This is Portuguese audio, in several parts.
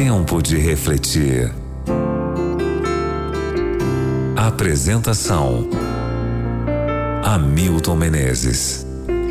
Tempo de refletir. Apresentação: Hamilton Menezes.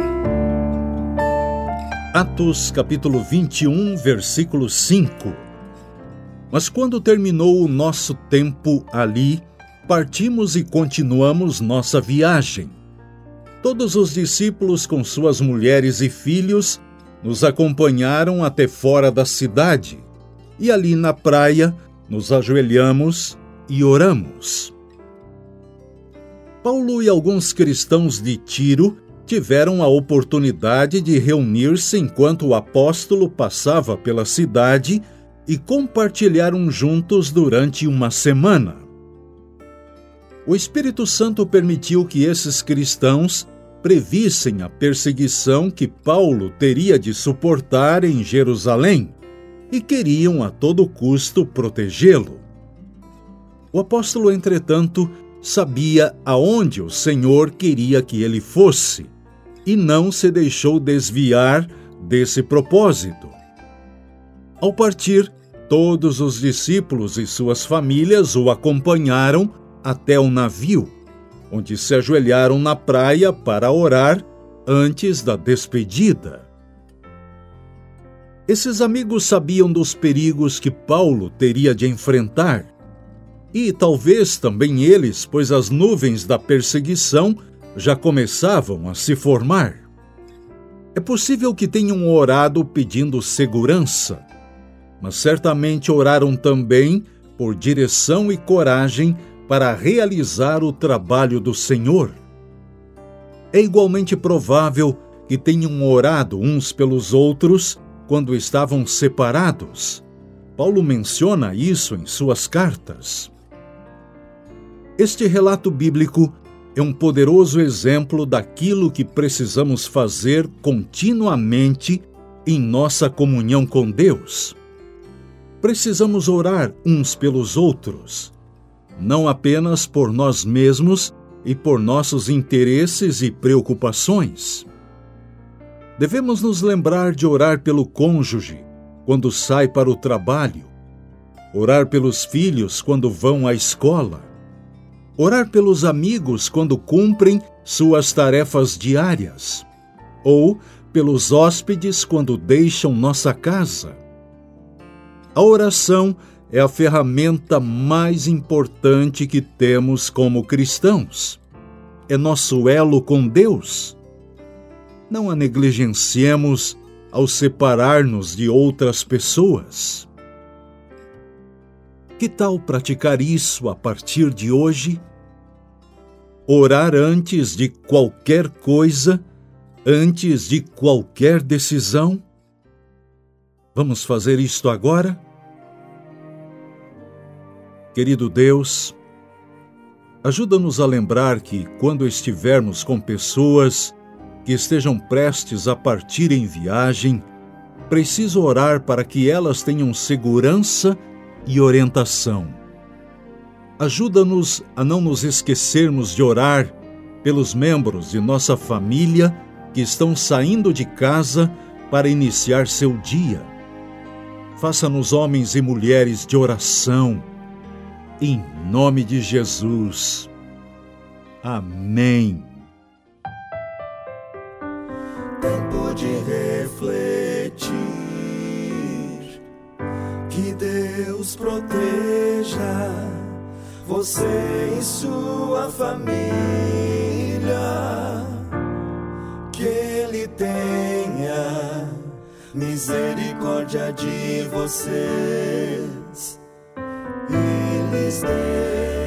Atos capítulo 21, versículo 5. Mas quando terminou o nosso tempo ali, partimos e continuamos nossa viagem. Todos os discípulos com suas mulheres e filhos nos acompanharam até fora da cidade, e ali na praia nos ajoelhamos e oramos. Paulo e alguns cristãos de Tiro tiveram a oportunidade de reunir-se enquanto o apóstolo passava pela cidade e compartilharam juntos durante uma semana. O Espírito Santo permitiu que esses cristãos previssem a perseguição que Paulo teria de suportar em Jerusalém e queriam a todo custo protegê-lo. O apóstolo, entretanto, sabia aonde o Senhor queria que ele fosse e não se deixou desviar desse propósito. Ao partir, todos os discípulos e suas famílias o acompanharam até o navio, onde se ajoelharam na praia para orar antes da despedida. Esses amigos sabiam dos perigos que Paulo teria de enfrentar, e talvez também eles, pois as nuvens da perseguição já começavam a se formar. É possível que tenham orado pedindo segurança, mas certamente oraram também por direção e coragem para realizar o trabalho do Senhor. É igualmente provável que tenham orado uns pelos outros quando estavam separados. Paulo menciona isso em suas cartas. Este relato bíblico é um poderoso exemplo daquilo que precisamos fazer continuamente em nossa comunhão com Deus. Precisamos orar uns pelos outros, não apenas por nós mesmos e por nossos interesses e preocupações. Devemos nos lembrar de orar pelo cônjuge quando sai para o trabalho, orar pelos filhos quando vão à escola, orar pelos amigos quando cumprem suas tarefas diárias, ou pelos hóspedes quando deixam nossa casa. A oração é a ferramenta mais importante que temos como cristãos. É nosso elo com Deus. Não a negligenciemos ao separar-nos de outras pessoas. Que tal praticar isso a partir de hoje? Orar antes de qualquer coisa, antes de qualquer decisão? Vamos fazer isto agora? Querido Deus, ajuda-nos a lembrar que, quando estivermos com pessoas que estejam prestes a partir em viagem, preciso orar para que elas tenham segurança e orientação. Ajuda-nos a não nos esquecermos de orar pelos membros de nossa família que estão saindo de casa para iniciar seu dia. Faça-nos homens e mulheres de oração, em nome de Jesus. Amém. Tempo de refletir. Que Deus proteja você e sua família. Que Ele tenha misericórdia de vocês. Eles